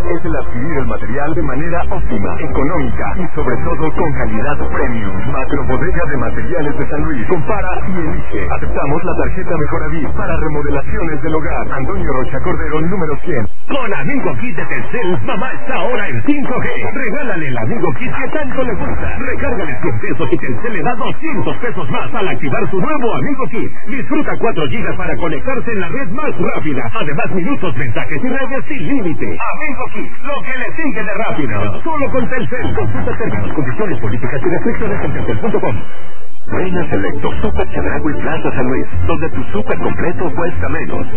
es el adquirir el material de manera óptima, económica y sobre todo con calidad premium. Macro Bodega de Materiales de San Luis. Compara y elige. Aceptamos la tarjeta Mejoravit para remodelaciones del hogar. Antonio Rocha Cordero, número 100. Con Amigo Kit de Telcel, mamá está ahora en 5G. Regálale el Amigo Kit que tanto le gusta. Recárgale 100 pesos y Telcel le da 200 pesos más al activar su nuevo Amigo Kit. Disfruta 4 gigas para conectarse en la red más rápida. Además, minutos, mensajes y redes sin límite. Amigo Kit, lo que le sigue de rápido. Solo con Telcel. Consulta términos, condiciones, políticas y restricciones en telcel.com. Reina Selecto, Super Chedraui Plaza San Luis, donde tu super completo cuesta menos.